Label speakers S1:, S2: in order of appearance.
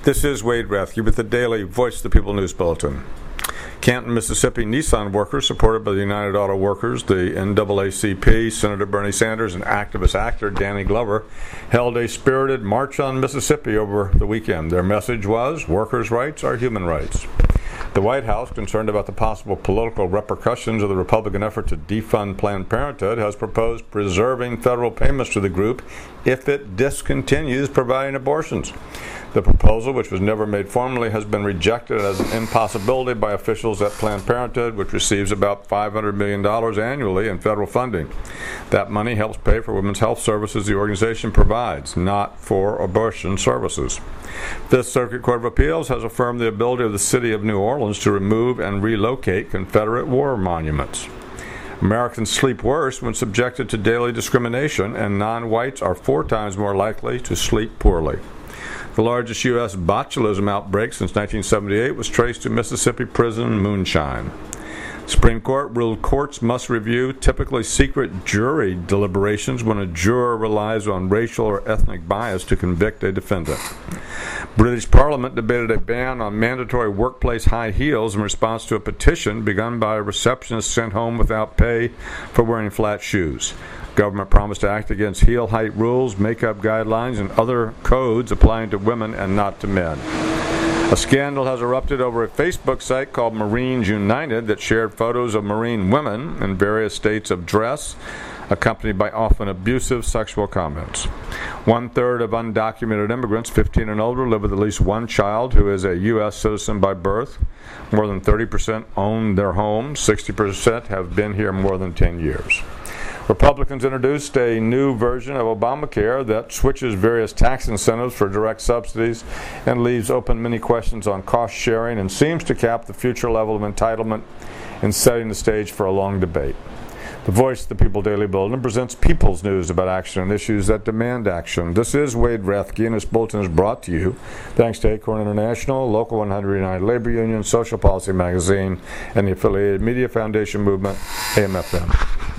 S1: This is Wade Rathke with the Daily Voice of the People News Bulletin. Canton, Mississippi Nissan workers, supported by the United Auto Workers, the NAACP, Senator Bernie Sanders, and activist actor Danny Glover, held a spirited march on Mississippi over the weekend. Their message was, workers' rights are human rights. The White House, concerned about the possible political repercussions of the Republican effort to defund Planned Parenthood, has proposed preserving federal payments to the group if it discontinues providing abortions. The proposal, which was never made formally, has been rejected as an impossibility by officials at Planned Parenthood, which receives about $500 million annually in federal funding. That money helps pay for women's health services the organization provides, not for abortion services. Fifth Circuit Court of Appeals has affirmed the ability of the city of New Orleans to remove and relocate Confederate war monuments. Americans sleep worse when subjected to daily discrimination, and non-whites are 4 times more likely to sleep poorly. The largest U.S. botulism outbreak since 1978 was traced to Mississippi prison moonshine. Supreme Court ruled courts must review typically secret jury deliberations when a juror relies on racial or ethnic bias to convict a defendant. British Parliament debated a ban on mandatory workplace high heels in response to a petition begun by a receptionist sent home without pay for wearing flat shoes. Government promised to act against heel height rules, makeup guidelines, and other codes applying to women and not to men. A scandal has erupted over a Facebook site called Marines United that shared photos of Marine women in various states of dress, accompanied by often abusive sexual comments. 1/3 of undocumented immigrants 15 and older live with at least one child who is a U.S. citizen by birth. More than 30% own their homes. 60% have been here more than 10 years. Republicans introduced a new version of Obamacare that switches various tax incentives for direct subsidies and leaves open many questions on cost sharing and seems to cap the future level of entitlement in setting the stage for a long debate. The Voice of the People Daily Bulletin presents people's news about action on issues that demand action. This is Wade Rathke, and this bulletin is brought to you thanks to Acorn International, Local 100 United Labor Union, Social Policy Magazine, and the affiliated Media Foundation Movement, AM/FM.